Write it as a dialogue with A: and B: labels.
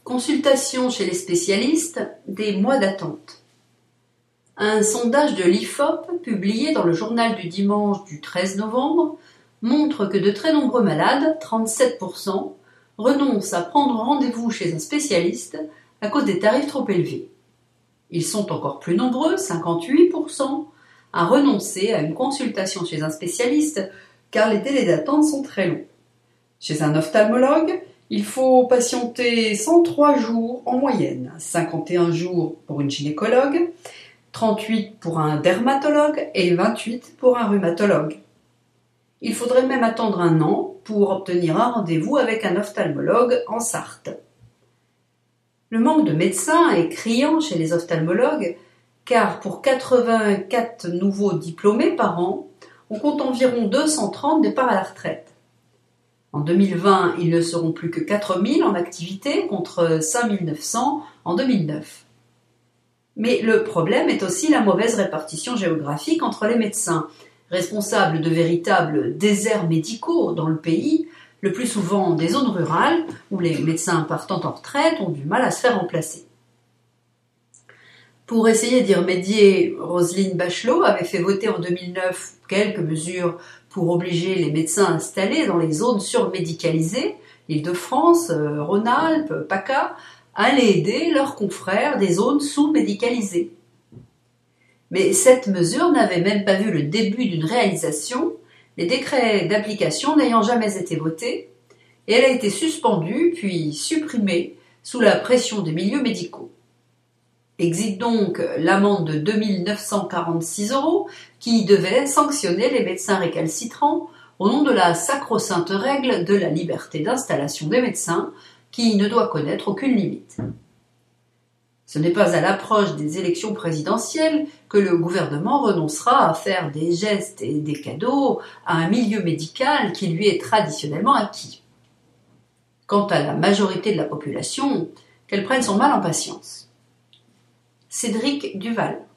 A: Consultation chez les spécialistes, des mois d'attente. Un sondage de l'IFOP, publié dans le journal du dimanche du 13 novembre, montre que de très nombreux malades, 37%, renoncent à prendre rendez-vous chez un spécialiste à cause des tarifs trop élevés. Ils sont encore plus nombreux, 58%, à renoncer à une consultation chez un spécialiste car les délais d'attente sont très longs. Chez un ophtalmologue, il faut patienter 103 jours en moyenne, 51 jours pour une gynécologue, 38 pour un dermatologue et 28 pour un rhumatologue. Il faudrait même attendre 1 an pour obtenir un rendez-vous avec un ophtalmologue en Sarthe. Le manque de médecins est criant chez les ophtalmologues car pour 84 nouveaux diplômés par an, on compte environ 230 départs à la retraite. En 2020, ils ne seront plus que 4000 en activité contre 5900 en 2009. Mais le problème est aussi la mauvaise répartition géographique entre les médecins, responsables de véritables déserts médicaux dans le pays, le plus souvent des zones rurales où les médecins partant en retraite ont du mal à se faire remplacer. Pour essayer d'y remédier, Roselyne Bachelot avait fait voter en 2009 quelques mesures pour obliger les médecins installés dans les zones surmédicalisées, l'Île-de-France, Rhône-Alpes, PACA, à aller aider leurs confrères des zones sous-médicalisées. Mais cette mesure n'avait même pas vu le début d'une réalisation, les décrets d'application n'ayant jamais été votés, et elle a été suspendue puis supprimée sous la pression des milieux médicaux. Existe donc l'amende de 2 946 € qui devait sanctionner les médecins récalcitrants au nom de la sacro-sainte règle de la liberté d'installation des médecins qui ne doit connaître aucune limite. Ce n'est pas à l'approche des élections présidentielles que le gouvernement renoncera à faire des gestes et des cadeaux à un milieu médical qui lui est traditionnellement acquis. Quant à la majorité de la population, qu'elle prenne son mal en patience. Cédric Duval.